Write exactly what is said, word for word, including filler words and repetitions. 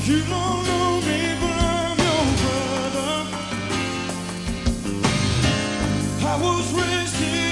You don't know me, but I'm your brother. I was raised here.